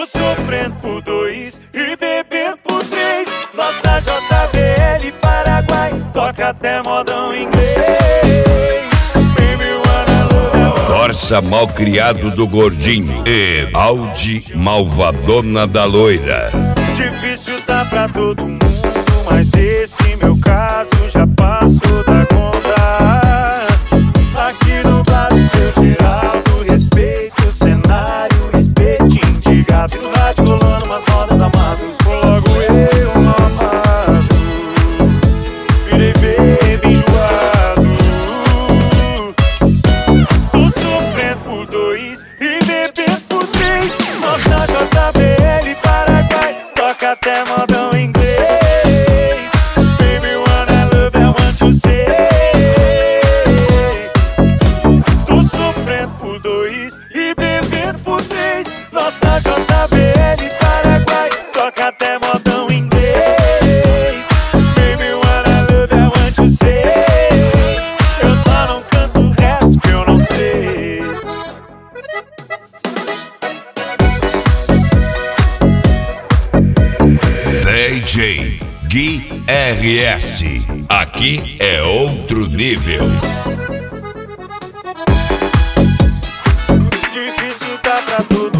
sofrendo por 2 e bebendo por 3. Nossa JBL Paraguai toca até modão inglês. Baby, wanna love. Corsa Malcriado do Gordinho e Audi Malvadona da Loira. Difícil tá pra todo mundo, mas esse meu caso já passou da conta. Aqui no bar do seu Geraldo, respeito o cenário, espetinho de gato. E no rádio rolando umas rodas da mato. Logo eu amado, virei baby enjoado. Tô sofrendo por 2 e bebendo por 3. Nossa JBL Paraguai toca até modão inglês. Baby, wanna love, I want to say. Tô sofrendo por 2 e bebendo por 3. Nossa JBL Paraguai toca até modão inglês. Baby, wanna love, I want to say. Eu só não canto o resto que eu não sei. DJ Gui RS. Aqui é outro nível. Difícil tá pra todo